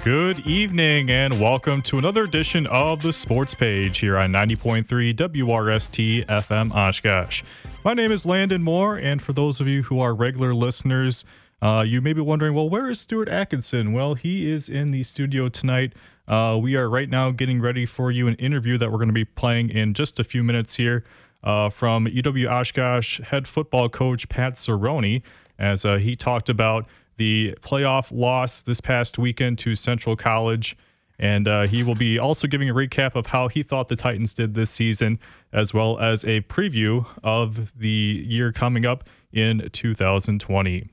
Good evening and welcome to another edition of the Sports Page here on 90.3 WRST FM Oshkosh. My name is Landon Moore, and for those of you who are regular listeners, you may be wondering, well, where is Stuart Atkinson? Well, he is in the studio tonight. We are right now getting ready for you an interview that we're going to be playing in just a few minutes here from UW Oshkosh head football coach Pat Cerrone, as he talked about the playoff loss this past weekend to Central College. And he will be also giving a recap of how he thought the Titans did this season, as well as a preview of the year coming up in 2020.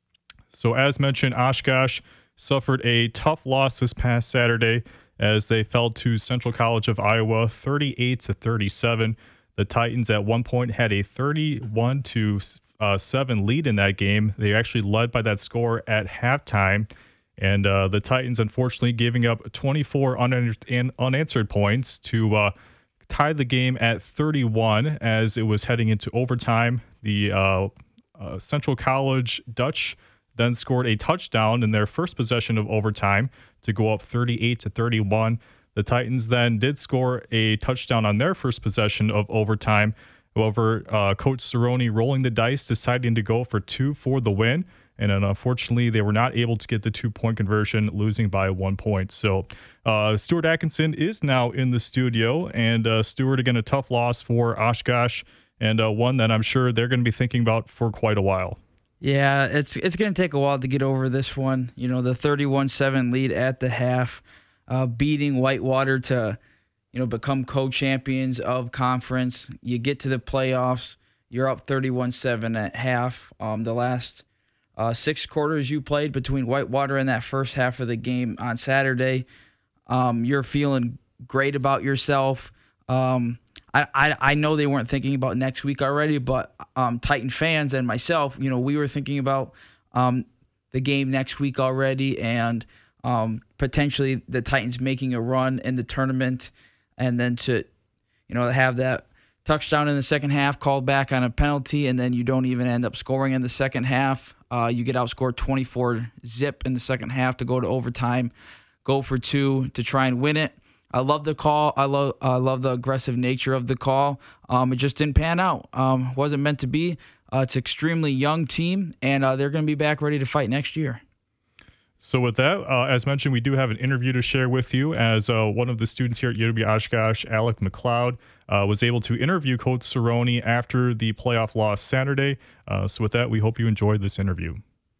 So as mentioned, Oshkosh suffered a tough loss this past Saturday as they fell to Central College of Iowa 38-37. The Titans at one point had a 31-7 lead in that game. They actually led by that score at halftime, and the Titans unfortunately giving up 24 unanswered points to tie the game at 31 as it was heading into overtime. The Central College Dutch then scored a touchdown in their first possession of overtime to go up 38-31. The Titans then did score a touchdown on their first possession of overtime. However, Coach Cerrone rolling the dice, deciding to go for two for the win. And then unfortunately, they were not able to get the 2-point conversion, losing by 1 point. So Stuart Atkinson is now in the studio. And Stuart, again, a tough loss for Oshkosh, and one that I'm sure they're going to be thinking about for quite a while. Yeah, it's going to take a while to get over this one. You know, the 31-7 lead at the half, beating Whitewater to, become co-champions of conference. You get to the playoffs, you're up 31-7 at half. The last 6 quarters you played between Whitewater and that first half of the game on Saturday, you're feeling great about yourself. I know they weren't thinking about next week already, but Titan fans and myself, we were thinking about the game next week already, and potentially the Titans making a run in the tournament, and then to have that touchdown in the second half called back on a penalty, and then you don't even end up scoring in the second half. You get outscored 24-0 in the second half to go to overtime, go for 2 to try and win it. I love the call. I love the aggressive nature of the call. It just didn't pan out. Wasn't meant to be. It's an extremely young team, and they're going to be back ready to fight next year. So with that, as mentioned, we do have an interview to share with you, as one of the students here at UW Oshkosh, Alec McLeod, was able to interview Coach Cerrone after the playoff loss Saturday. So with that, we hope you enjoyed this interview.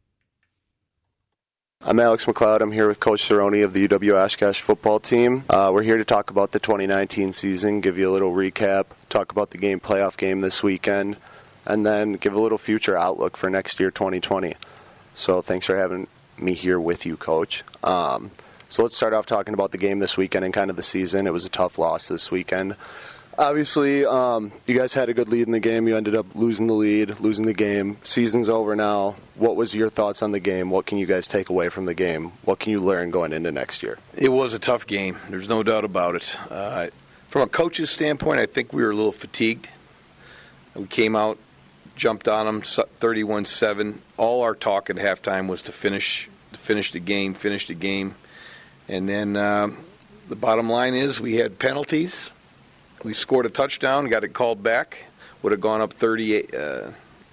I'm Alex McLeod. I'm here with Coach Cerrone of the UW Oshkosh football team. We're here to talk about the 2019 season, give you a little recap, talk about the playoff game this weekend, and then give a little future outlook for next year, 2020. So thanks for having me here with you, Coach. So let's start off talking about the game this weekend and kind of the season. It was a tough loss this weekend. Obviously, you guys had a good lead in the game. You ended up losing the game. Season's over now. What was your thoughts on the game? What can you guys take away from the game? What can you learn going into next year? It was a tough game. There's no doubt about it. From a coach's standpoint, I think we were a little fatigued. We came out, jumped on them, 31-7. All our talk at halftime was to finish the game. And then the bottom line is we had penalties. We scored a touchdown, got it called back. Would have gone up 38-7,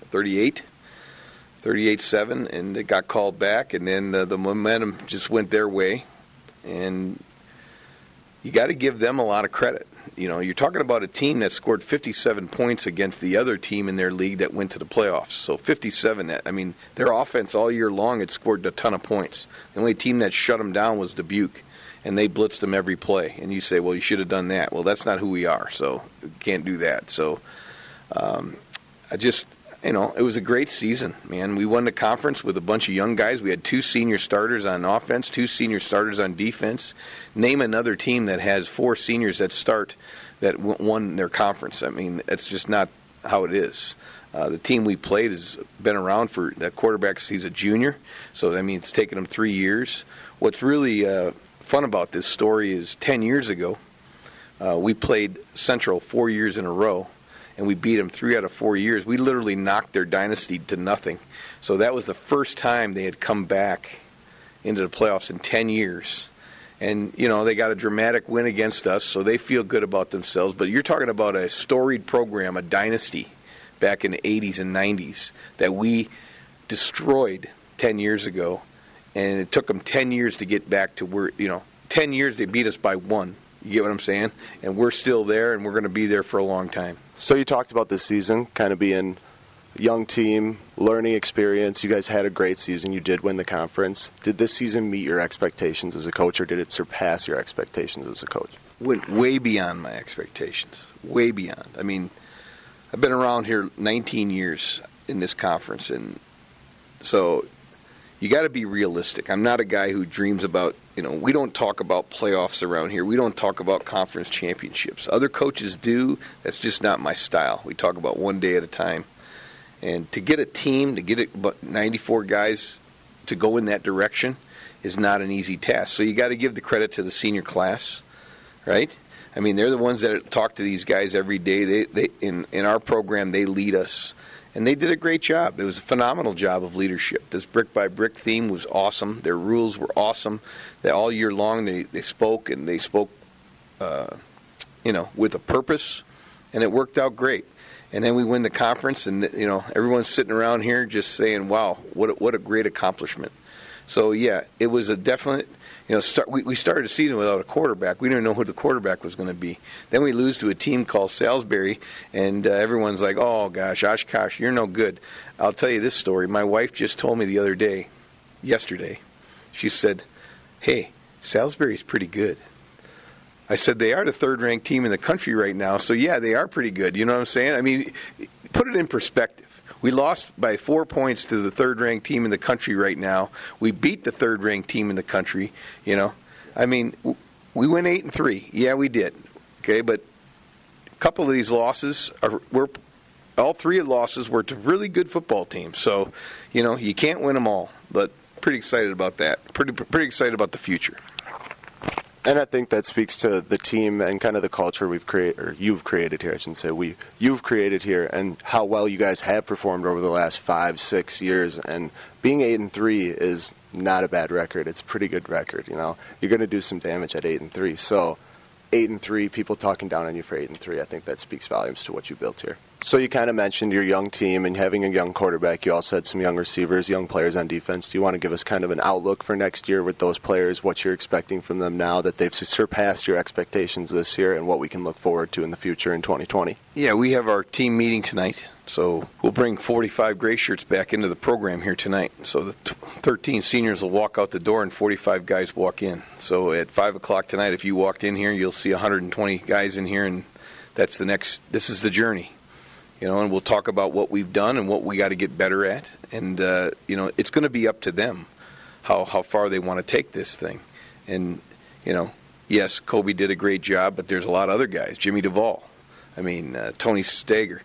and it got called back. And then the momentum just went their way. And you got to give them a lot of credit. You're talking about a team that scored 57 points against the other team in their league that went to the playoffs. So 57, their offense all year long had scored a ton of points. The only team that shut them down was Dubuque, and they blitzed them every play. And you say, well, you should have done that. Well, that's not who we are, so we can't do that. So it was a great season, man. We won the conference with a bunch of young guys. We had 2 senior starters on offense, 2 senior starters on defense. Name another team that has 4 seniors that start that won their conference. That's just not how it is. The team we played has been around for that quarterback. He's a junior, so it's taken him 3 years. What's really fun about this story is 10 years ago, we played Central 4 years in a row, and we beat them 3 out of 4 years. We literally knocked their dynasty to nothing. So that was the first time they had come back into the playoffs in 10 years. And, they got a dramatic win against us, so they feel good about themselves. But you're talking about a storied program, a dynasty back in the 80s and 90s that we destroyed 10 years ago. And it took them 10 years to get back to where, 10 years they beat us by 1. You get what I'm saying? And we're still there, and we're going to be there for a long time. So you talked about this season kind of being a young team, learning experience. You guys had a great season. You did win the conference. Did this season meet your expectations as a coach, or did it surpass your expectations as a coach? Went way beyond my expectations. Way beyond. I mean, I've been around here 19 years in this conference, and so you got to be realistic. I'm not a guy who dreams about, we don't talk about playoffs around here. We don't talk about conference championships. Other coaches do. That's just not my style. We talk about one day at a time. And to get a team, to get 94 guys to go in that direction is not an easy task. So you got to give the credit to the senior class, right? I mean, they're the ones that talk to these guys every day. They in our program, they lead us. And they did a great job. It was a phenomenal job of leadership. This brick-by-brick theme was awesome. Their rules were awesome. All year long they spoke, and they spoke, with a purpose, and it worked out great. And then we win the conference, and, everyone's sitting around here just saying, wow, what a great accomplishment. So, yeah, it was a definite, we started the season without a quarterback. We didn't know who the quarterback was going to be. Then we lose to a team called Salisbury, and everyone's like, oh, gosh, Oshkosh, you're no good. I'll tell you this story. My wife just told me the other day, yesterday, she said, hey, Salisbury's pretty good. I said, they are the third-ranked team in the country right now, so, yeah, they are pretty good. You know what I'm saying? I mean, put it in perspective. We lost by 4 points to the third-ranked team in the country right now. We beat the third-ranked team in the country, I mean, we went 8-3. Yeah, we did. Okay, but a couple of these losses, all 3 of the losses were to really good football teams. So, you can't win them all, but pretty excited about that. Pretty excited about the future. And I think that speaks to the team and kind of the culture we've created, or you've created here, I shouldn't say you've created here, and how well you guys have performed over the last 5-6 years. And being 8-3 is not a bad record. It's a pretty good record. You're going to do some damage at 8-3. So 8-3, people talking down on you for 8-3, I think that speaks volumes to what you built here. So you kind of mentioned your young team and having a young quarterback. You also had some young receivers, young players on defense. Do you want to give us kind of an outlook for next year with those players, what you're expecting from them now that they've surpassed your expectations this year, and what we can look forward to in the future in 2020? Yeah, we have our team meeting tonight. So we'll bring 45 gray shirts back into the program here tonight. So the 13 seniors will walk out the door and 45 guys walk in. So at 5 o'clock tonight, if you walked in here, you'll see 120 guys in here, and this is the journey. And we'll talk about what we've done and what we got to get better at. And, it's going to be up to them how far they want to take this thing. And, yes, Kobe did a great job, but there's a lot of other guys. Jimmy Duvall. I mean, Tony Stager,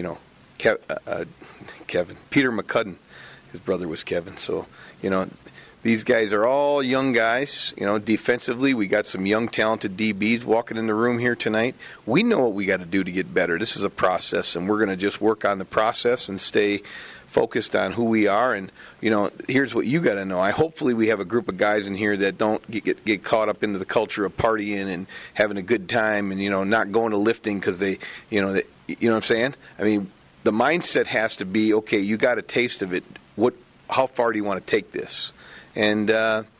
Kevin. Peter McCudden, his brother was Kevin. So, these guys are all young guys. Defensively, we got some young, talented DBs walking in the room here tonight. We know what we got to do to get better. This is a process, and we're going to just work on the process and stay focused on who we are. And, here's what you got to know. Hopefully we have a group of guys in here that don't get caught up into the culture of partying and having a good time and, not going to lifting because they, you know what I'm saying? I mean, the mindset has to be, okay, you got a taste of it. How far do you want to take this? And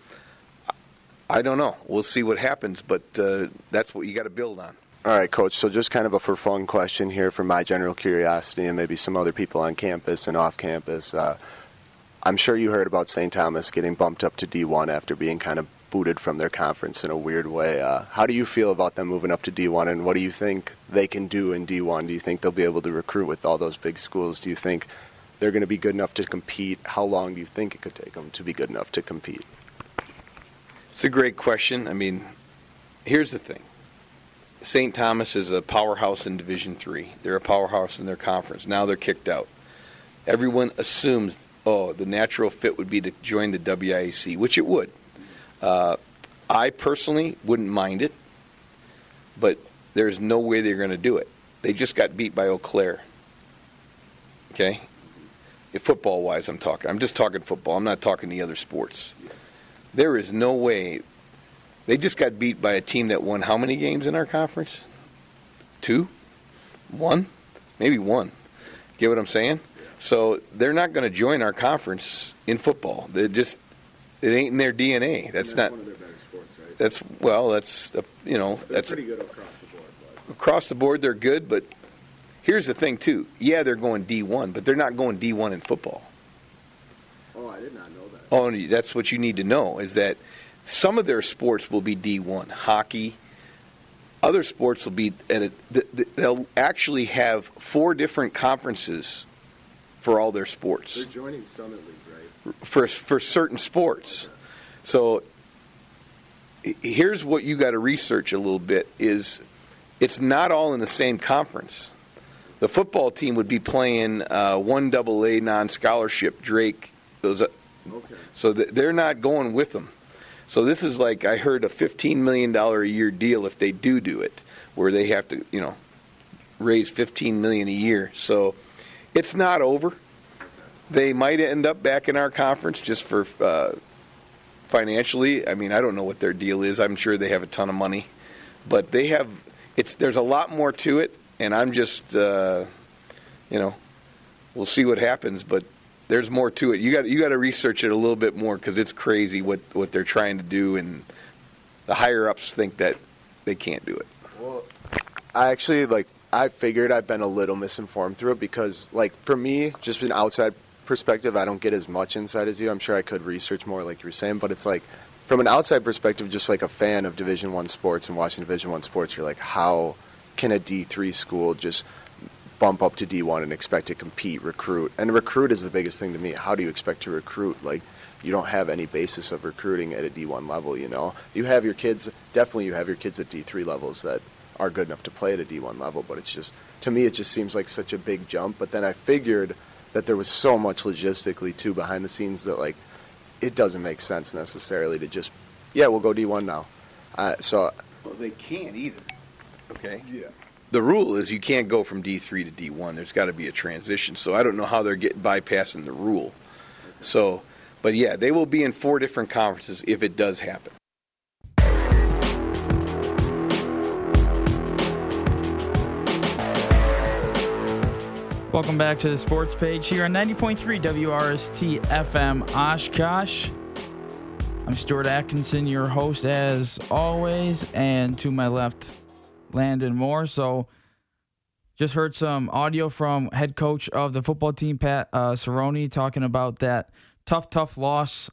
I don't know. We'll see what happens, but that's what you got to build on. All right, Coach, so just kind of a for fun question here from my general curiosity and maybe some other people on campus and off campus. I'm sure you heard about St. Thomas getting bumped up to D1 after being kind of booted from their conference in a weird way. How do you feel about them moving up to D1, and what do you think they can do in D1? Do you think they'll be able to recruit with all those big schools? Do you think they're going to be good enough to compete? How long do you think it could take them to be good enough to compete? It's a great question. I mean, here's the thing. St. Thomas is a powerhouse in Division III. They're a powerhouse in their conference. Now they're kicked out. Everyone assumes, the natural fit would be to join the WIAC, which it would. I personally wouldn't mind it, but there's no way they're going to do it. They just got beat by Eau Claire. Okay? Football-wise, I'm just talking football. I'm not talking the other sports. There is no way. They just got beat by a team that won how many games in our conference? 2? 1? Maybe 1. Get what I'm saying? So they're not going to join our conference in football. It ain't in their DNA. That's not one of their better sports, right? That's pretty good across the board. But. Across the board, they're good. But here's the thing, too. Yeah, they're going D1, but they're not going D1 in football. Oh, I did not know that. Oh, that's what you need to know, is that some of their sports will be D1. Hockey. Other sports will be they'll actually have 4 different conferences for all their sports. They're joining Summit League, right? For certain sports. Okay. So here's what you got to research a little bit is it's not all in the same conference. The football team would be playing 1AA non-scholarship Drake. Okay. So they're not going with them. So this is like, I heard, a $15 million a year deal if they do it, where they have to, raise $15 million a year. So it's not over. They might end up back in our conference just for financially. I mean, I don't know what their deal is. I'm sure they have a ton of money, but there's a lot more to it. And I'm just, we'll see what happens, but there's more to it. You got to research it a little bit more because it's crazy what they're trying to do, and the higher ups think that they can't do it. Well, I figured I've been a little misinformed through it because, for me, just an outside perspective, I don't get as much insight as you. I'm sure I could research more, like you were saying, but it's from an outside perspective, just like a fan of Division I sports and watching Division I sports, you're like, how can a D3 school just bump up to D1 and expect to compete, recruit? And recruit is the biggest thing to me. How do you expect to recruit? You don't have any basis of recruiting at a D1 level, You have your kids, definitely you have your kids at D3 levels that are good enough to play at a D1 level, but it's just, to me, it just seems like such a big jump. But then I figured that there was so much logistically, too, behind the scenes that, it doesn't make sense necessarily to just, we'll go D1 now. Well, they can't either. Okay? Yeah. The rule is you can't go from D3 to D1. There's got to be a transition. So I don't know how they're bypassing the rule. Okay. So, but yeah, they will be in 4 different conferences if it does happen. Welcome back to the sports page here on 90.3 WRST FM Oshkosh. I'm Stuart Atkinson, your host as always, and to my left, Landon Moore. So just heard some audio from head coach of the football team, Pat Cerrone, talking about that tough loss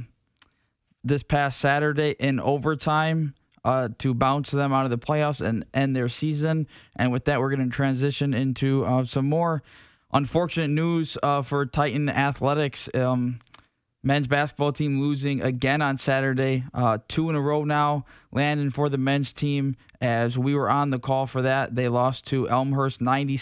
this past Saturday in overtime to bounce them out of the playoffs and end their season. And with that, we're going to transition into some more unfortunate news for Titan Athletics. Men's basketball team losing again on Saturday, 2 in a row now. Landon for the men's team, as we were on the call for that, they lost to Elmhurst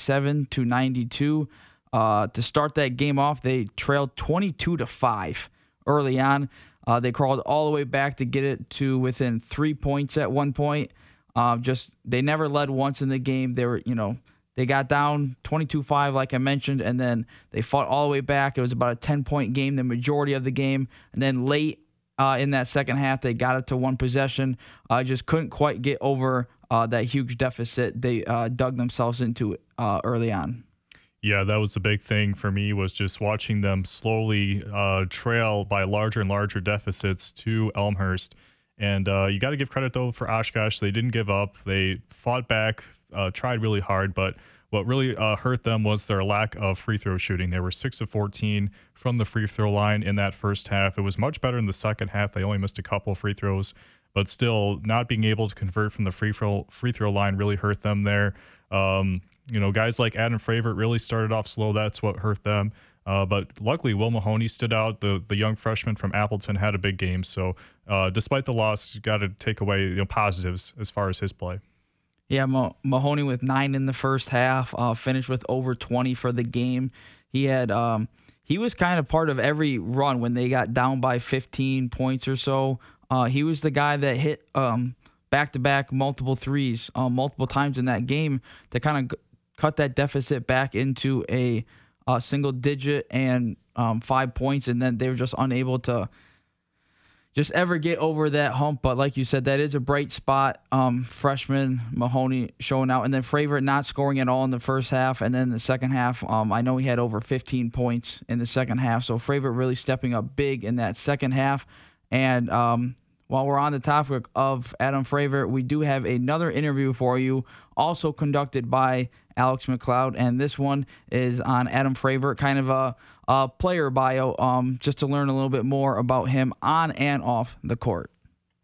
97-92. To start that game off, they trailed 22-5 early on. They crawled all the way back to get it to within 3 points at one point. They never led once in the game. They were, they got down 22-5, like I mentioned, and then they fought all the way back. It was about a 10-point game, the majority of the game. And then late in that second half, they got it to one possession. Just couldn't quite get over that huge deficit they dug themselves into early on. Yeah, that was the big thing for me, was just watching them slowly trail by larger and larger deficits to Elmhurst. And you got to give credit, though, for Oshkosh. They didn't give up. They fought back, tried really hard, but what really hurt them was their lack of free throw shooting. They were 6 of 14 from the free throw line in that first half. It was much better in the second half. They only missed a couple free throws, but still not being able to convert from the free throw line really hurt them there. Guys like Adam Fravert really started off slow. That's what hurt them. But luckily, Will Mahoney stood out. The young freshman from Appleton had a big game. So despite the loss, you got to take away positives as far as his play. Yeah, Mahoney with 9 in the first half, finished with over 20 for the game. He was kind of part of every run when they got down by 15 points or so. He was the guy that hit back-to-back multiple threes multiple times in that game to kind of cut that deficit back into a single digit and 5 points, and then they were just unable to just ever get over that hump. But like you said, that is a bright spot. Freshman Mahoney showing out, and then Favorite not scoring at all in the first half, and then the second half, I know he had over 15 points in the second half. So Favorite really stepping up big in that second half. And while we're on the topic of Adam Favorite, we do have another interview for you, also conducted by Alex McLeod, and this one is on Adam Favorite, kind of a player bio, just to learn a little bit more about him on and off the court.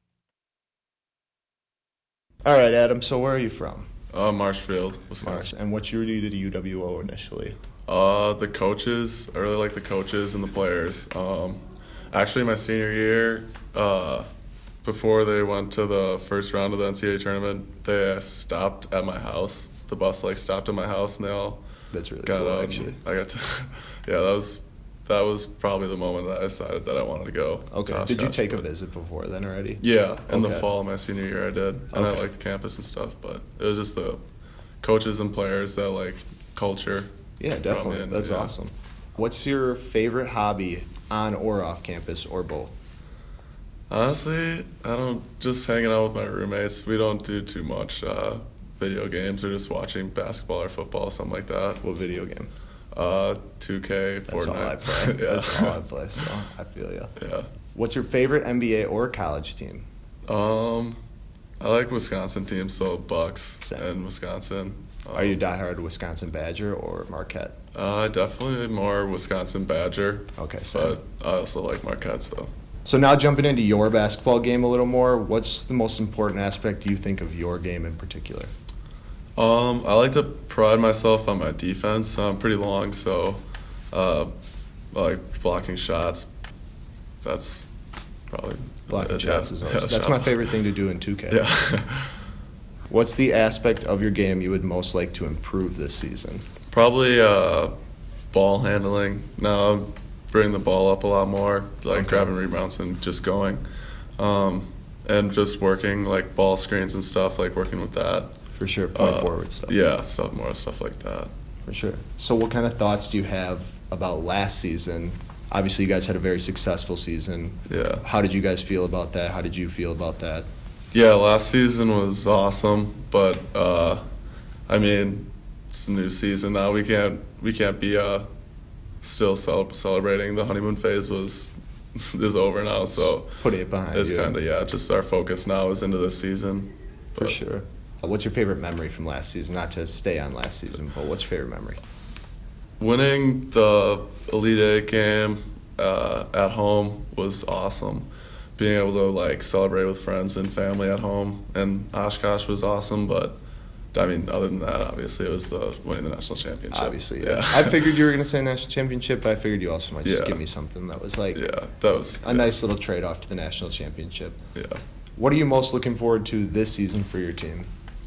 All right, Adam, so where are you from? Marshfield, Wisconsin. And what drew you to UWO initially? The coaches. I really like the coaches and the players. Actually, my senior year, before they went to the first round of the NCAA tournament, they stopped at my house. The bus stopped at my house, and they all That's really got cool, actually. I got to, yeah, that was probably the moment that I decided that I wanted to go. Okay. to Did you Oshkosh, take a but- visit before then already? Yeah, in the Okay. fall of my senior year I did, and I Okay. liked the campus and stuff. But it was just the coaches and players that like culture. Yeah, definitely. in, That's yeah. awesome. What's your favorite hobby on or off campus or both? Honestly, I don't just hanging out with my roommates. We don't do too much video games or just watching basketball or football, something like that. What video game? 2K, That's Fortnite. all I play. yeah. That's all I play, so I feel you. yeah. What's your favorite NBA or college team? I like Wisconsin teams, so Bucks Same. and Wisconsin. Are you a diehard Wisconsin Badger or Marquette? Definitely more Wisconsin Badger. Okay, same. But I also like Marquette, so. So now jumping into your basketball game a little more, what's the most important aspect you think of your game in particular? I like to pride myself on my defense. I'm pretty long, so I like blocking shots. That's probably Blocking it, shots yeah. is Yeah, always, that's shot. my favorite thing to do in 2K. Yeah. What's the aspect of your game you would most like to improve this season? Probably ball handling. Now I'm bringing the ball up a lot more, like Okay. grabbing rebounds and just going. And just working like ball screens and stuff, like working with that. For sure, point forward stuff. Yeah, more stuff like that. For sure. So what kind of thoughts do you have about last season? Obviously, you guys had a very successful season. Yeah. How did you guys feel about that? How did you feel about that? Yeah, last season was awesome, but I mean, it's a new season now. We can't be still celebrating. The honeymoon phase is over now, so Putting it behind it's you. kind of just our focus now is into this season. For But, sure. What's your favorite memory from last season? Not to stay on last season, but what's your favorite memory? Winning the Elite Eight game at home was awesome. Being able to celebrate with friends and family at home and Oshkosh was awesome, but I mean, other than that, obviously it was winning the national championship. Obviously, yeah. I figured you were going to say national championship, but I figured you also might just Yeah. give me something that was Yeah, that was a nice little trade-off to the national championship. Yeah. What are you most looking forward to this season for your team?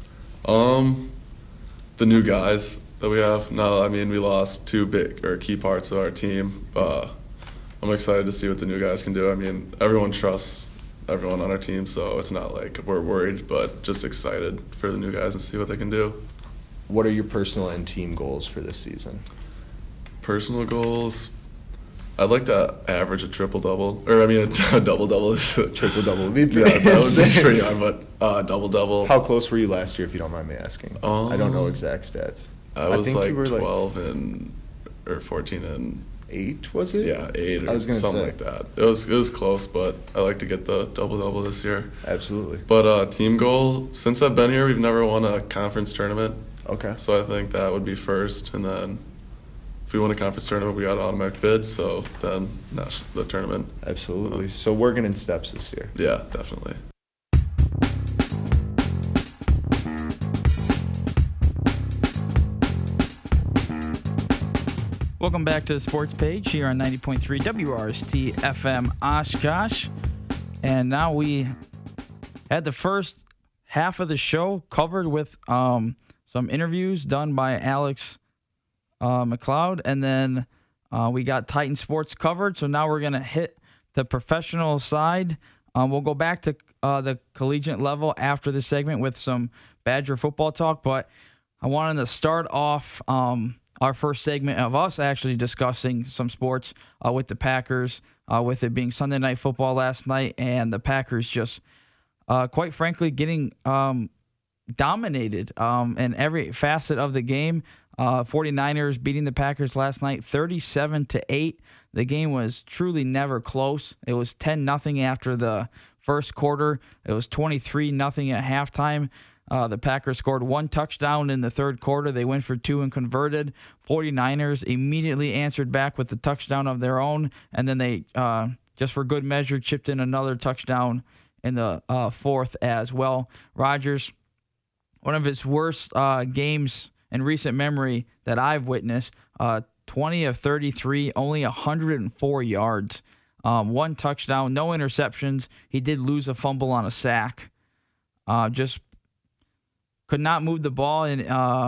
The new guys that we have. No, I mean, we lost two key parts of our team. I'm excited to see what the new guys can do. I mean, everyone trusts everyone on our team, so it's not like we're worried, but just excited for the new guys and see what they can do. What are your personal and team goals for this season? Personal goals, I'd like to average a triple-double, or I mean a double-double. Triple-double would be Yeah, pretty that would be insane. pretty hard, but double-double. How close were you last year, if you don't mind me asking? I don't know exact stats. I was think you were 12 or 14 and 8, was it? yeah, 8 I or was gonna something say. like that. It was close, but I like to get the double-double this year. Absolutely. But team goal, since I've been here, we've never won a conference tournament, Okay. so I think that would be first, and then if we win a conference tournament, we got an automatic bid, so then the tournament. Absolutely. So working in steps this year. Yeah, definitely. Welcome back to the sports page here on 90.3 WRST FM Oshkosh. And now we had the first half of the show covered with some interviews done by Alex McLeod. And then we got Titan Sports covered. So now we're going to hit the professional side. We'll go back to the collegiate level after this segment with some Badger football talk. But I wanted to start off our first segment of us actually discussing some sports with the Packers, with it being Sunday Night Football last night, and the Packers just, quite frankly, getting dominated in every facet of the game. 49ers beating the Packers last night 37-8. The game was truly never close. It was 10-0 after the first quarter. It was 23-0 at halftime. The Packers scored 1 touchdown in the third quarter. They went for 2 and converted. 49ers immediately answered back with the touchdown of their own, and then they, just for good measure, chipped in another touchdown in the fourth as well. Rodgers, one of his worst games in recent memory that I've witnessed, 20 of 33, only 104 yards, 1 touchdown, no interceptions. He did lose a fumble on a sack. Just could not move the ball. And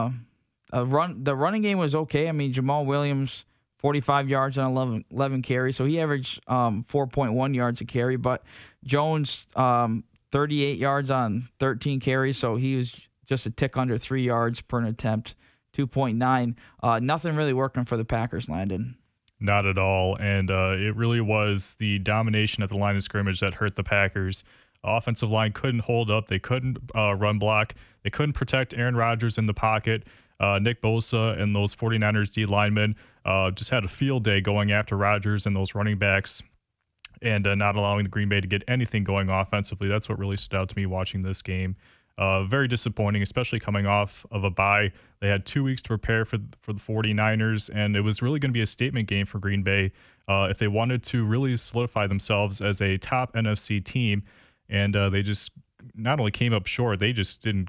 the running game was okay. I mean, Jamal Williams, 45 yards on 11 carries, so he averaged 4.1 yards a carry. But Jones, 38 yards on 13 carries, so he was just a tick under 3 yards per an attempt, 2.9. Nothing really working for the Packers, Landon. Not at all. And it really was the domination at the line of scrimmage that hurt the Packers. Offensive line couldn't hold up. They couldn't run block. They couldn't protect Aaron Rodgers in the pocket. Nick Bosa and those 49ers D linemen just had a field day going after Rodgers and those running backs, and not allowing the Green Bay to get anything going offensively. That's what really stood out to me watching this game. Very disappointing, especially coming off of a bye. They had 2 weeks to prepare for the 49ers, and it was really going to be a statement game for Green Bay if they wanted to really solidify themselves as a top NFC team. And they just not only came up short, they just didn't,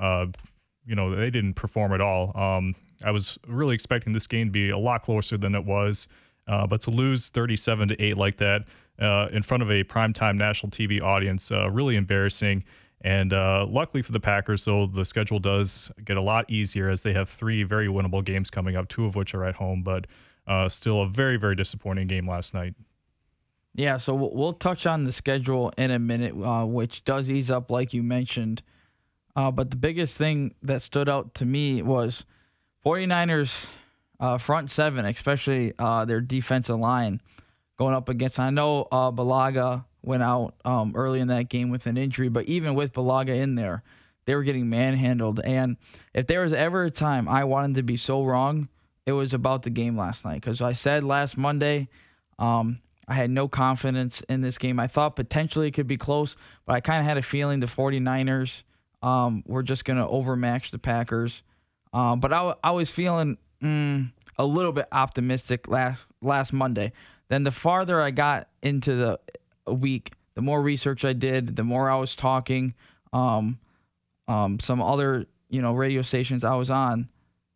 they didn't perform at all. I was really expecting this game to be a lot closer than it was, but to lose 37-8 like that in front of a primetime national TV audience, really embarrassing. And luckily for the Packers, though, the schedule does get a lot easier as they have 3 very winnable games coming up, 2 of which are at home, but still a very, very disappointing game last night. Yeah, so we'll touch on the schedule in a minute, which does ease up, like you mentioned. But the biggest thing that stood out to me was 49ers front 7, especially their defensive line going up against. I know Balaga went out early in that game with an injury, but even with Balaga in there, they were getting manhandled. And if there was ever a time I wanted to be so wrong, it was about the game last night. Because I said last Monday, I had no confidence in this game. I thought potentially it could be close, but I kind of had a feeling the 49ers were just going to overmatch the Packers. But I was feeling a little bit optimistic last Monday. Then the farther I got into the week, the more research I did, the more I was talking. Some other radio stations I was on,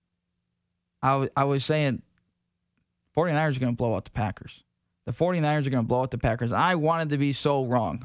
I was saying 49ers are going to blow out the Packers. The 49ers are going to blow out the Packers. I wanted to be so wrong.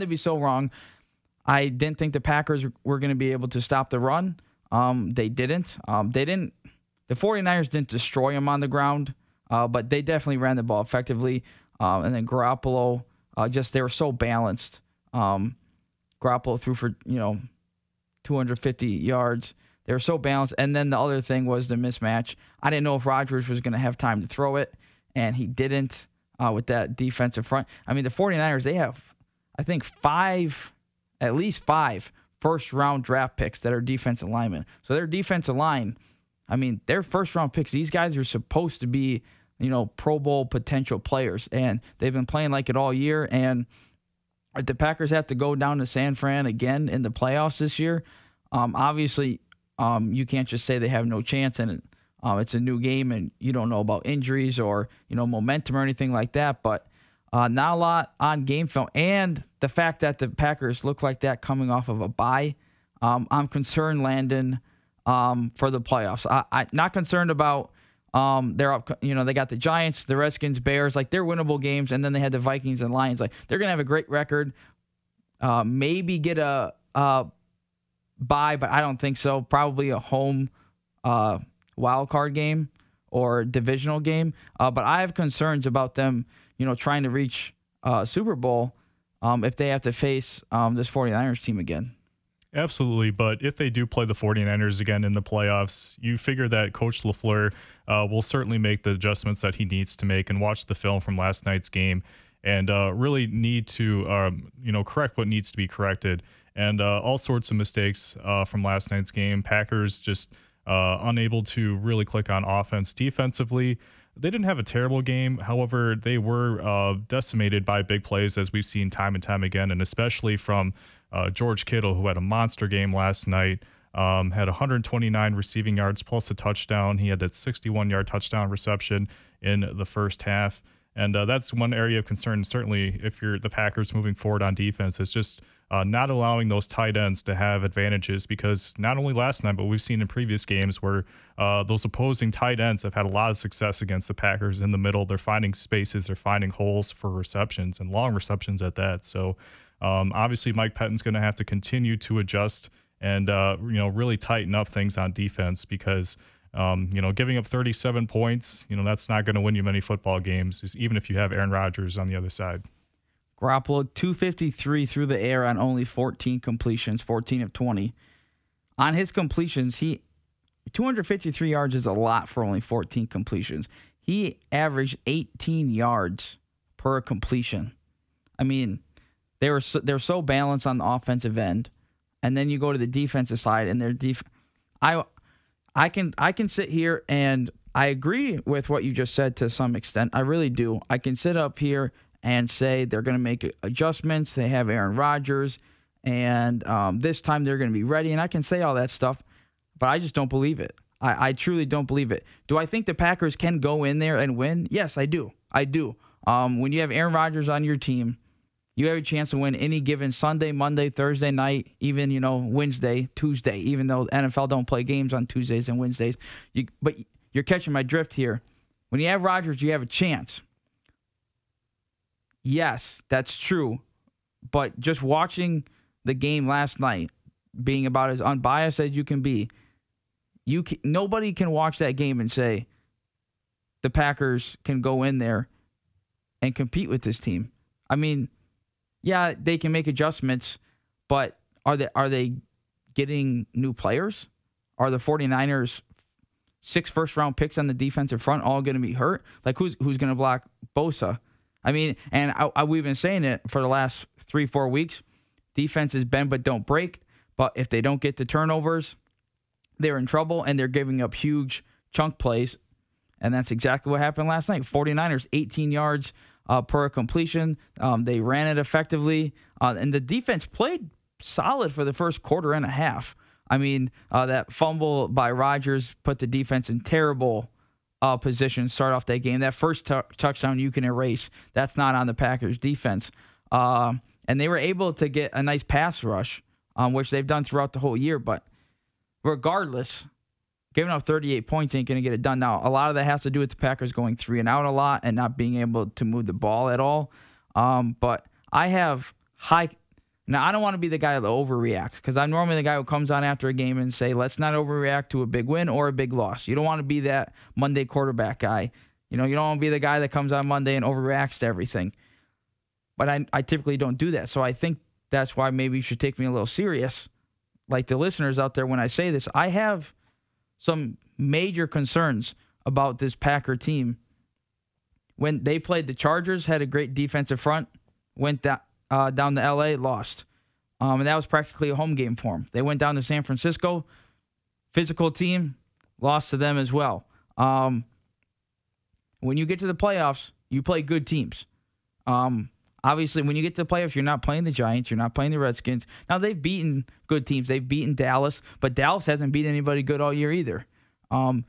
I didn't think the Packers were going to be able to stop the run. They didn't. The 49ers didn't destroy them on the ground, but they definitely ran the ball effectively. And then Garoppolo, they were so balanced. Garoppolo threw for 250 yards. They were so balanced. And then the other thing was the mismatch. I didn't know if Rodgers was going to have time to throw it, and he didn't. With that defensive front. I mean, the 49ers, they have, I think, at least five first-round draft picks that are defensive linemen. So their defensive line, I mean, their first-round picks, these guys are supposed to be, Pro Bowl potential players. And they've been playing like it all year. And if the Packers have to go down to San Fran again in the playoffs this year, obviously you can't just say they have no chance in it. It's a new game, and you don't know about injuries or momentum or anything like that. But not a lot on game film, and the fact that the Packers look like that coming off of a bye, I'm concerned, Landon, for the playoffs. I'm not concerned about they're up. They got the Giants, the Redskins, Bears, like they're winnable games, and then they had the Vikings and Lions. Like they're gonna have a great record, maybe get a bye, but I don't think so. Probably a home wild card game or divisional game. But I have concerns about them, trying to reach Super Bowl if they have to face this 49ers team again. Absolutely, but if they do play the 49ers again in the playoffs, you figure that Coach LaFleur will certainly make the adjustments that he needs to make and watch the film from last night's game and really need to, correct what needs to be corrected. And all sorts of mistakes from last night's game. Packers just unable to really click on offense. Defensively, they didn't have a terrible game. However, they were decimated by big plays, as we've seen time and time again, and especially from George Kittle, who had a monster game last night, had 129 receiving yards plus a touchdown. He had that 61-yard touchdown reception in the first half. And that's one area of concern, certainly, if you're the Packers moving forward on defense. It's just not allowing those tight ends to have advantages, because not only last night, but we've seen in previous games where those opposing tight ends have had a lot of success against the Packers in the middle. They're finding spaces, they're finding holes for receptions, and long receptions at that. So obviously Mike Pettine's going to have to continue to adjust and really tighten up things on defense, because giving up 37 points, that's not going to win you many football games, even if you have Aaron Rodgers on the other side. Garoppolo, 253 through the air on only 14 completions, 14 of 20. On his completions, 253 yards is a lot for only 14 completions. He averaged 18 yards per completion. I mean, they're so balanced on the offensive end, and then you go to the defensive side, and their I can sit here and I agree with what you just said to some extent. I really do. I can sit up here and say they're going to make adjustments. They have Aaron Rodgers, and this time they're going to be ready. And I can say all that stuff, but I just don't believe it. I truly don't believe it. Do I think the Packers can go in there and win? Yes, I do. I do. When you have Aaron Rodgers on your team, you have a chance to win any given Sunday, Monday, Thursday night, even, Wednesday, Tuesday, even though the NFL don't play games on Tuesdays and Wednesdays. But you're catching my drift here. When you have Rodgers, you have a chance. Yes, that's true. But just watching the game last night, being about as unbiased as you can be, nobody can watch that game and say the Packers can go in there and compete with this team. I mean, yeah, they can make adjustments, but are they getting new players? Are the 49ers 6 first-round picks on the defensive front all going to be hurt? Like, who's going to block Bosa? I mean, and we've been saying it for the last 3-4 weeks. Defenses bend but don't break. But if they don't get the turnovers, they're in trouble, and they're giving up huge chunk plays. And that's exactly what happened last night. 49ers, 18 yards per completion. They ran it effectively. And the defense played solid for the first quarter and a half. I mean, that fumble by Rodgers put the defense in terrible position to start off that game. That first touchdown you can erase. That's not on the Packers defense. And they were able to get a nice pass rush, which they've done throughout the whole year. But regardless, giving up 38 points ain't going to get it done. Now, a lot of that has to do with the Packers going 3 and out a lot and not being able to move the ball at all. But I have high... Now, I don't want to be the guy that overreacts, because I'm normally the guy who comes on after a game and say, let's not overreact to a big win or a big loss. You don't want to be that Monday quarterback guy. You don't want to be the guy that comes on Monday and overreacts to everything. But I typically don't do that. So I think that's why maybe you should take me a little serious, like the listeners out there when I say this. I have some major concerns about this Packer team. When they played the Chargers, had a great defensive front, went down to L.A., lost. And that was practically a home game for them. They went down to San Francisco, physical team, lost to them as well. When you get to the playoffs, you play good teams. Obviously, when you get to the playoffs, you're not playing the Giants. You're not playing the Redskins. Now, they've beaten good teams. They've beaten Dallas, but Dallas hasn't beaten anybody good all year either. One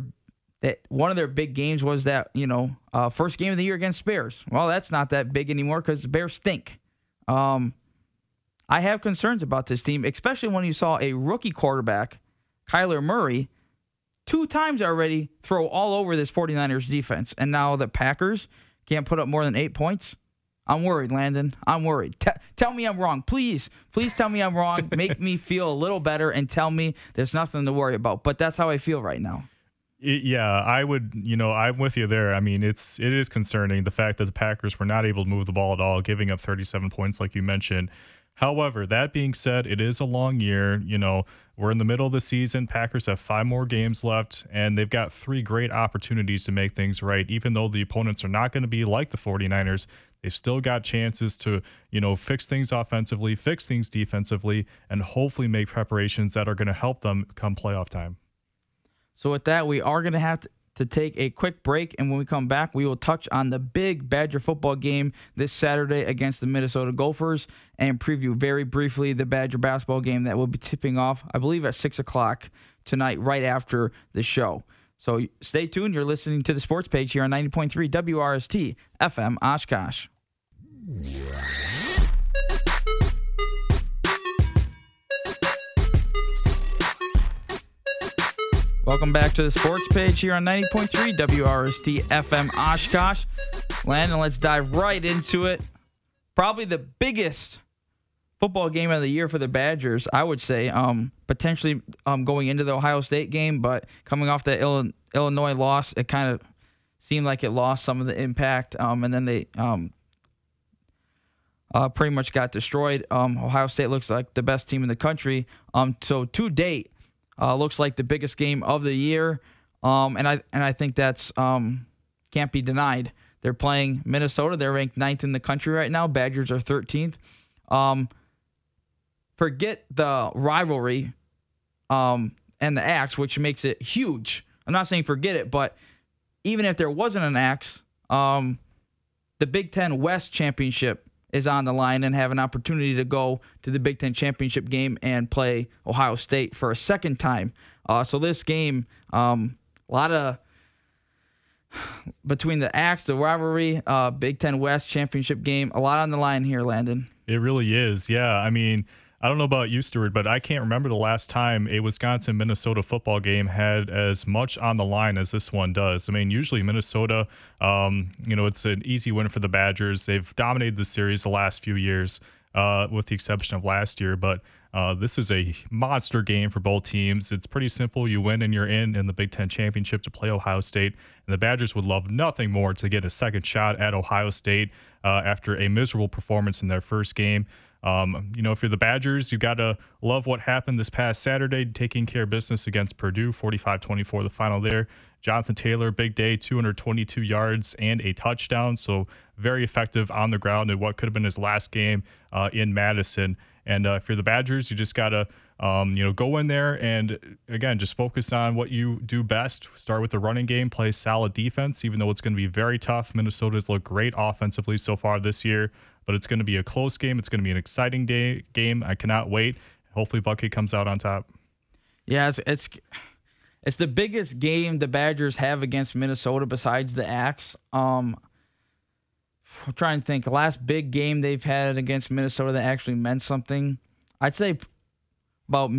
of their big games was that, first game of the year against Bears. Well, that's not that big anymore because the Bears stink. I have concerns about this team, especially when you saw a rookie quarterback, Kyler Murray, 2 times already throw all over this 49ers defense. And now the Packers can't put up more than 8 points. I'm worried, Landon. I'm worried. Tell me I'm wrong. Please tell me I'm wrong. Make me feel a little better and tell me there's nothing to worry about. But that's how I feel right now. Yeah, I would, I'm with you there. I mean, it is concerning, the fact that the Packers were not able to move the ball at all, giving up 37 points like you mentioned. However, that being said, it is a long year. We're in the middle of the season. Packers have 5 more games left, and they've got 3 great opportunities to make things right. Even though the opponents are not going to be like the 49ers, they've still got chances to, fix things offensively, fix things defensively, and hopefully make preparations that are going to help them come playoff time. So with that, we are going to have to take a quick break, and when we come back, we will touch on the big Badger football game this Saturday against the Minnesota Gophers and preview very briefly the Badger basketball game that will be tipping off, I believe, at 6 o'clock tonight, right after the show. So stay tuned. You're listening to the Sports Page here on 90.3 WRST FM Oshkosh. Welcome back to the Sports Page here on 90.3 WRST FM Oshkosh. Landon, let's dive right into it. Probably the biggest football game of the year for the Badgers, I would say. Potentially going into the Ohio State game, but coming off that Illinois loss, it kind of seemed like it lost some of the impact, and then they pretty much got destroyed. Ohio State looks like the best team in the country. So to date, looks like the biggest game of the year, and I think that's can't be denied. They're playing Minnesota. They're ranked 9th in the country right now. Badgers are 13th. Forget the rivalry and the axe, which makes it huge. I'm not saying forget it, but even if there wasn't an axe, the Big Ten West Championship is on the line and have an opportunity to go to the Big Ten Championship game and play Ohio State for a second time. So this game, a lot of between the axe, the rivalry, Big Ten West Championship game, a lot on the line here, Landon. It really is. Yeah. I mean, I don't know about you, Stuart, but I can't remember the last time a Wisconsin-Minnesota football game had as much on the line as this one does. I mean, usually Minnesota, it's an easy win for the Badgers. They've dominated the series the last few years, with the exception of last year. But this is a monster game for both teams. It's pretty simple. You win and you're in the Big Ten Championship to play Ohio State. And the Badgers would love nothing more to get a second shot at Ohio State after a miserable performance in their first game. If you're the Badgers, you got to love what happened this past Saturday, taking care of business against Purdue, 45-24, the final there. Jonathan Taylor, big day, 222 yards and a touchdown. So very effective on the ground in what could have been his last game in Madison. And if you're the Badgers, you just got to, go in there and, again, just focus on what you do best. Start with the running game, play solid defense, even though it's going to be very tough. Minnesota's looked great offensively so far this year, but it's going to be a close game. It's going to be an exciting game. I cannot wait. Hopefully Bucky comes out on top. Yeah, it's the biggest game the Badgers have against Minnesota besides the Axe. I'm trying to think. The last big game they've had against Minnesota that actually meant something, I'd say about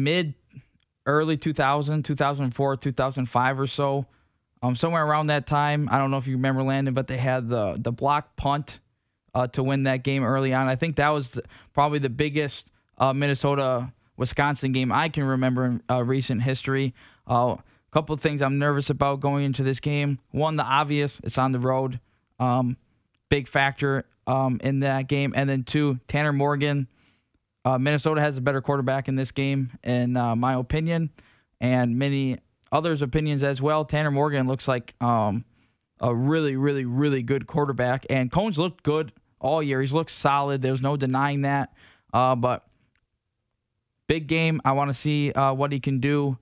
early 2000, 2004, 2005 or so. Somewhere around that time. I don't know if you remember, Landon, but they had the block punt to win that game early on. I think that was probably the biggest Minnesota-Wisconsin game I can remember in recent history. A couple of things I'm nervous about going into this game. One, the obvious, it's on the road. Big factor in that game. And then two, Tanner Morgan. Minnesota has a better quarterback in this game, in my opinion, and many others' opinions as well. Tanner Morgan looks like a really, really, really good quarterback. And Cone's looked good all year. He's looked solid. There's no denying that. But big game. I want to see what he can do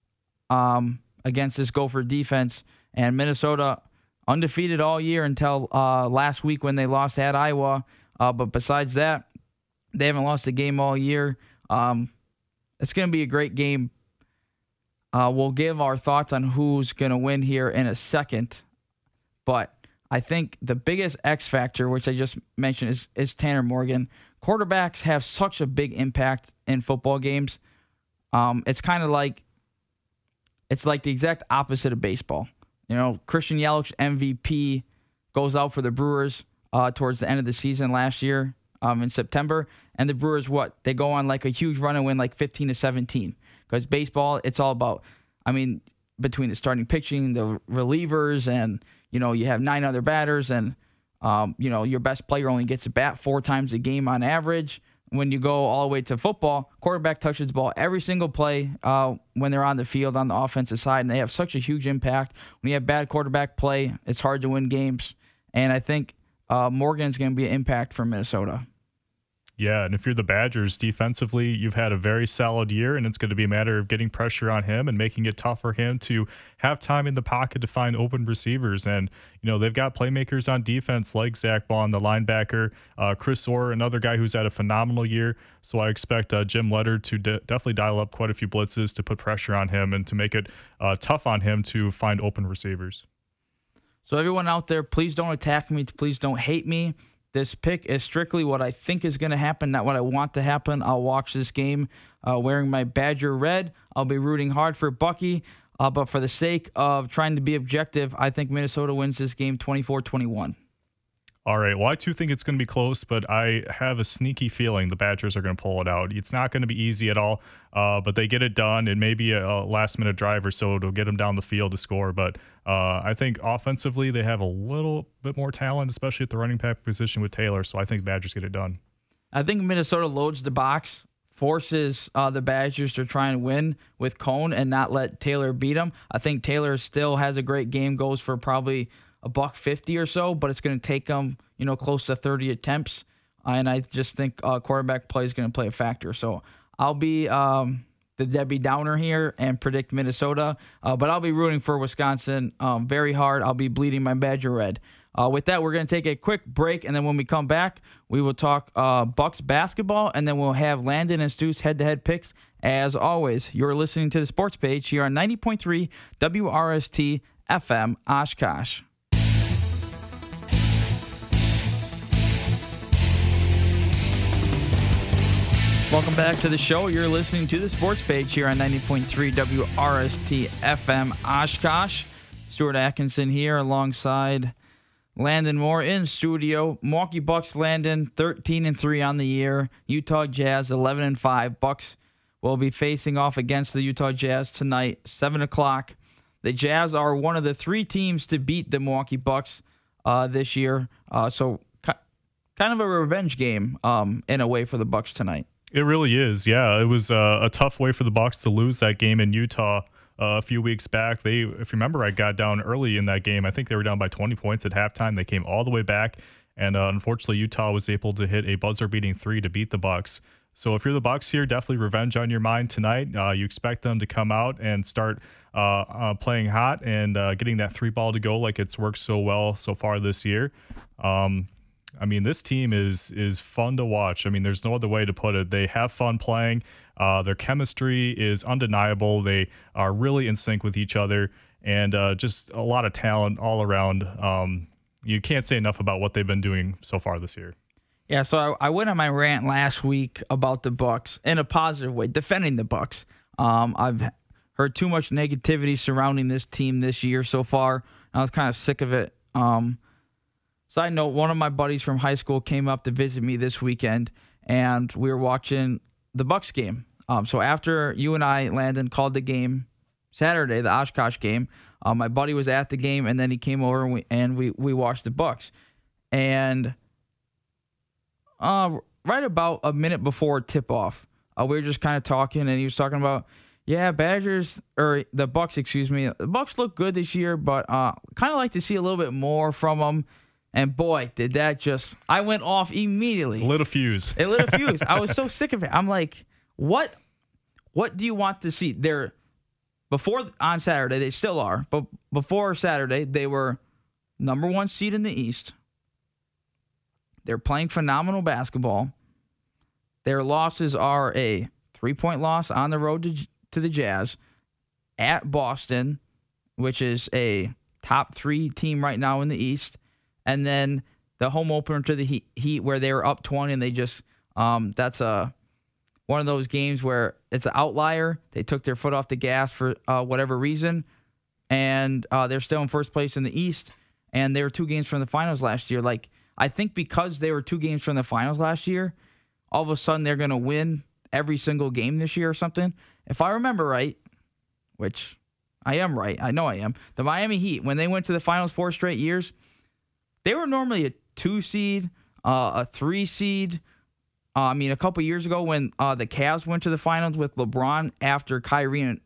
against this Gopher defense. And Minnesota undefeated all year until last week when they lost at Iowa. But besides that, they haven't lost a game all year. It's going to be a great game. We'll give our thoughts on who's going to win here in a second. But I think the biggest X factor, which I just mentioned, is Tanner Morgan. Quarterbacks have such a big impact in football games. It's kind of like the exact opposite of baseball. Christian Yelich, MVP, goes out for the Brewers towards the end of the season last year in September. And the Brewers, they go on like a huge run and win like 15-17. Because baseball, it's all about, between the starting pitching, the relievers, and, you have 9 other batters, and, your best player only gets a bat 4 times a game on average. when you go all the way to football, quarterback touches the ball every single play when they're on the field on the offensive side, and they have such a huge impact. When you have bad quarterback play, it's hard to win games. And I think Morgan's going to be an impact for Minnesota. Yeah, and if you're the Badgers, defensively, you've had a very solid year, and it's going to be a matter of getting pressure on him and making it tough for him to have time in the pocket to find open receivers. And, they've got playmakers on defense like Zach Bond, the linebacker, Chris Orr, another guy who's had a phenomenal year. So I expect Jim Leonhard to definitely dial up quite a few blitzes to put pressure on him and to make it tough on him to find open receivers. So everyone out there, please don't attack me. Please don't hate me. This pick is strictly what I think is going to happen, not what I want to happen. I'll watch this game wearing my Badger red. I'll be rooting hard for Bucky. But for the sake of trying to be objective, I think Minnesota wins this game 24-21. All right. Well, I too think it's going to be close, but I have a sneaky feeling the Badgers are going to pull it out. It's not going to be easy at all, but they get it done, and maybe a last-minute drive or so to get them down the field to score. But I think offensively they have a little bit more talent, especially at the running back position with Taylor, so I think the Badgers get it done. I think Minnesota loads the box, forces the Badgers to try and win with Cone and not let Taylor beat them. I think Taylor still has a great game, goes for probably $150 or so, but it's going to take them, close to 30 attempts. And I just think quarterback play is going to play a factor. So I'll be the Debbie Downer here and predict Minnesota, but I'll be rooting for Wisconsin very hard. I'll be bleeding my Badger red. With that, we're going to take a quick break, and then when we come back, we will talk Bucks basketball, and then we'll have Landon and Stu's head-to-head picks. As always, you're listening to the Sports Page here on 90.3 WRST FM Oshkosh. Welcome back to the show. You're listening to the Sports Page here on 90.3 WRST FM Oshkosh. Stuart Atkinson here alongside Landon Moore in studio. Milwaukee Bucks, Landon, 13-3 on the year. Utah Jazz, 11-5. Bucks will be facing off against the Utah Jazz tonight, 7 o'clock. The Jazz are one of the 3 teams to beat the Milwaukee Bucks this year. So kind of a revenge game in a way for the Bucks tonight. It really is. Yeah, it was a tough way for the Bucks to lose that game in Utah a few weeks back. If you remember, I got down early in that game. I think they were down by 20 points at halftime. They came all the way back, and unfortunately, Utah was able to hit a buzzer-beating 3 to beat the Bucks. So if you're the Bucks here, definitely revenge on your mind tonight. You expect them to come out and start playing hot and getting that 3-ball to go like it's worked so well so far this year. This team is fun to watch. There's no other way to put it. They have fun playing. Their chemistry is undeniable. They are really in sync with each other, and just a lot of talent all around. You can't say enough about what they've been doing so far this year. Yeah, so I went on my rant last week about the Bucks in a positive way, defending the Bucks. I've heard too much negativity surrounding this team this year so far. I was kind of sick of it. Side note, one of my buddies from high school came up to visit me this weekend, and we were watching the Bucks game. So after you and I, Landon, called the game Saturday, the Oshkosh game, my buddy was at the game, and then he came over and we watched the Bucks. And right about a minute before tip-off, we were just kind of talking, and he was talking about, the Bucks, the Bucks look good this year, but kind of like to see a little bit more from them. And boy, did that just... I went off immediately. Lit a fuse. It lit a fuse. I was so sick of it. I'm like, what do you want to see? On Saturday, they still are, but before Saturday, they were number 1 seed in the East. They're playing phenomenal basketball. Their losses are a 3-point loss on the road to the Jazz, at Boston, which is a top 3 team right now in the East, and then the home opener to the Heat where they were up 20 and they just that's one of those games where it's an outlier. They took their foot off the gas for whatever reason, and they're still in first place in the East, and they were 2 games from the finals last year. Like, I think because they were 2 games from the finals last year, all of a sudden they're going to win every single game this year or something. If I remember right, which I am right, I know I am, the Miami Heat, when they went to the finals 4 straight years, they were normally a 2 seed, a 3 seed, A couple years ago when the Cavs went to the finals with LeBron after Kyrie and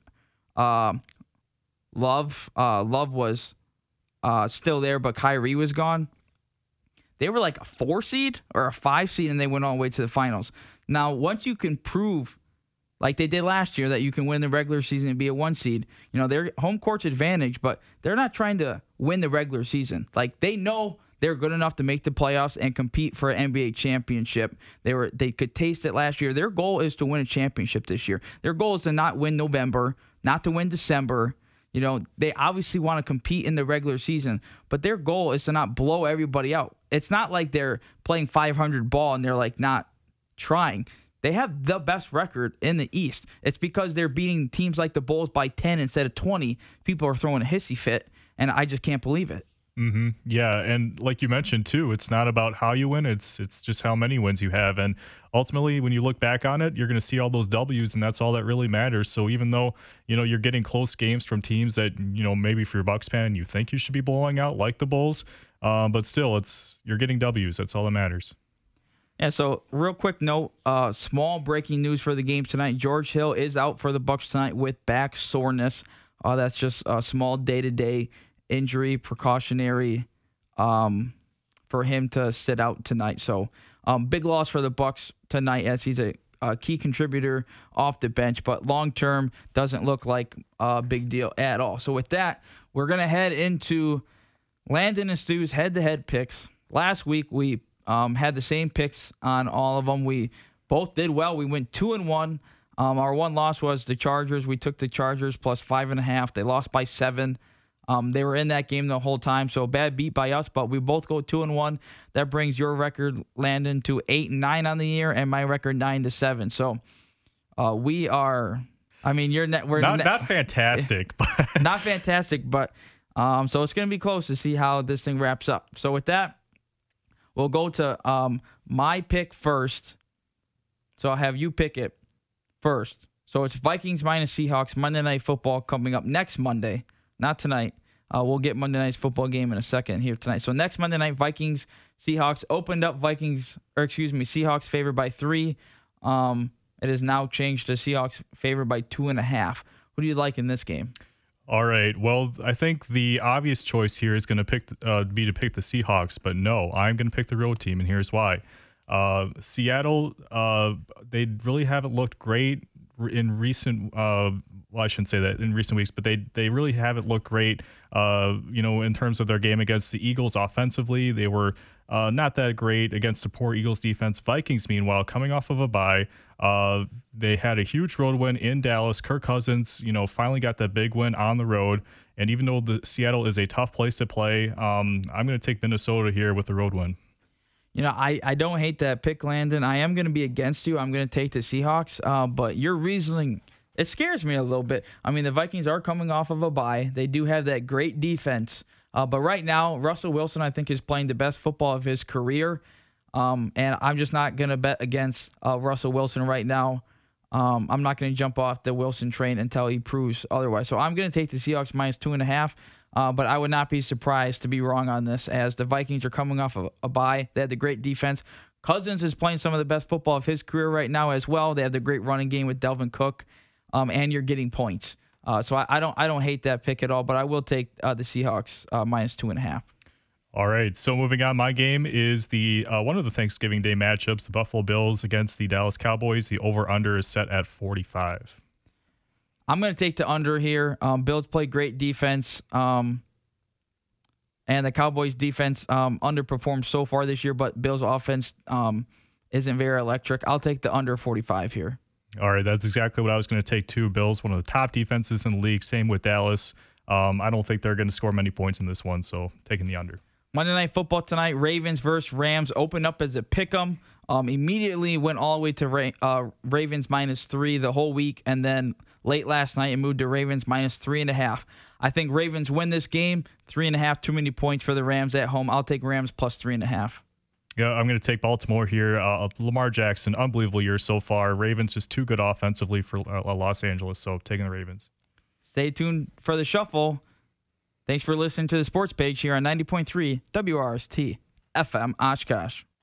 Love was still there, but Kyrie was gone. They were like a 4 seed or a 5 seed, and they went all the way to the finals. Now, once you can prove, like they did last year, that you can win the regular season and be a 1 seed, their home court's advantage, but they're not trying to win the regular season. Like, they know they're good enough to make the playoffs and compete for an NBA championship. They could taste it last year. Their goal is to win a championship this year. Their goal is to not win November, not to win December. They obviously want to compete in the regular season, but their goal is to not blow everybody out. It's not like they're playing 500 ball and they're like not trying. They have the best record in the East. It's because they're beating teams like the Bulls by 10 instead of 20. People are throwing a hissy fit, and I just can't believe it. Mm-hmm. Yeah, and like you mentioned too, it's not about how you win; it's just how many wins you have. And ultimately, when you look back on it, you're going to see all those W's, and that's all that really matters. So even though you're getting close games from teams that maybe for your Bucks fan you think you should be blowing out, like the Bulls, but still, you're getting W's. That's all that matters. Yeah. So real quick note, small breaking news for the game tonight: George Hill is out for the Bucks tonight with back soreness. That's just a small day-to-day injury, precautionary for him to sit out tonight. So big loss for the Bucks tonight, as he's a key contributor off the bench, but long term doesn't look like a big deal at all. So with that, we're going to head into Landon and Stu's head-to-head picks. Last week we had the same picks on all of them. We both did well. We went 2-1. Our one loss was the Chargers. We took the Chargers plus 5.5. They lost by 7. They were in that game the whole time, so bad beat by us, but we both go 2-1. That brings your record, Landon, to 8-9 on the year, and my record 9-7. So we are, we're not fantastic, but not fantastic, but so it's going to be close to see how this thing wraps up. So with that, we'll go to my pick first. So I'll have you pick it first. So it's Vikings minus Seahawks, Monday Night Football coming up next Monday. Not tonight. We'll get Monday night's football game in a second here tonight. So next Monday night, Vikings, Seahawks opened up Seahawks favored by 3. It has now changed to Seahawks favored by 2.5. Who do you like in this game? All right. Well, I think the obvious choice here is going to pick the Seahawks, but no, I'm going to pick the road team, and here's why. Seattle, they really haven't looked great in recent. Well, I shouldn't say that in recent weeks, but they really haven't looked great. In terms of their game against the Eagles offensively, they were not that great against the poor Eagles defense. Vikings, meanwhile, coming off of a bye, they had a huge road win in Dallas. Kirk Cousins, finally got that big win on the road. And even though Seattle is a tough place to play, I'm going to take Minnesota here with the road win. I don't hate that pick, Landon. I am going to be against you. I'm going to take the Seahawks, but your reasoning, it scares me a little bit. The Vikings are coming off of a bye. They do have that great defense. But right now, Russell Wilson, I think, is playing the best football of his career. And I'm just not going to bet against Russell Wilson right now. I'm not going to jump off the Wilson train until he proves otherwise. So I'm going to take the Seahawks minus 2.5. But I would not be surprised to be wrong on this, as the Vikings are coming off of a bye. They had the great defense. Cousins is playing some of the best football of his career right now as well. They have the great running game with Delvin Cook. And you're getting points. So I don't hate that pick at all, but I will take the Seahawks minus 2.5. All right. So moving on, my game is the one of the Thanksgiving Day matchups, the Buffalo Bills against the Dallas Cowboys. The over-under is set at 45. I'm going to take the under here. Bills play great defense, and the Cowboys defense underperformed so far this year, but Bills offense isn't very electric. I'll take the under 45 here. All right, that's exactly what I was going to take too. Bills, one of the top defenses in the league. Same with Dallas. I don't think they're going to score many points in this one, so taking the under. Monday Night Football tonight, Ravens versus Rams. Opened up as a pick'em. Immediately went all the way to Ravens -3 the whole week, and then late last night it moved to Ravens -3.5. I think Ravens win this game. 3.5, too many points for the Rams at home. I'll take Rams plus 3.5. Yeah, I'm going to take Baltimore here. Lamar Jackson, unbelievable year so far. Ravens just too good offensively for Los Angeles, so taking the Ravens. Stay tuned for the shuffle. Thanks for listening to the Sports Page here on 90.3 WRST FM Oshkosh.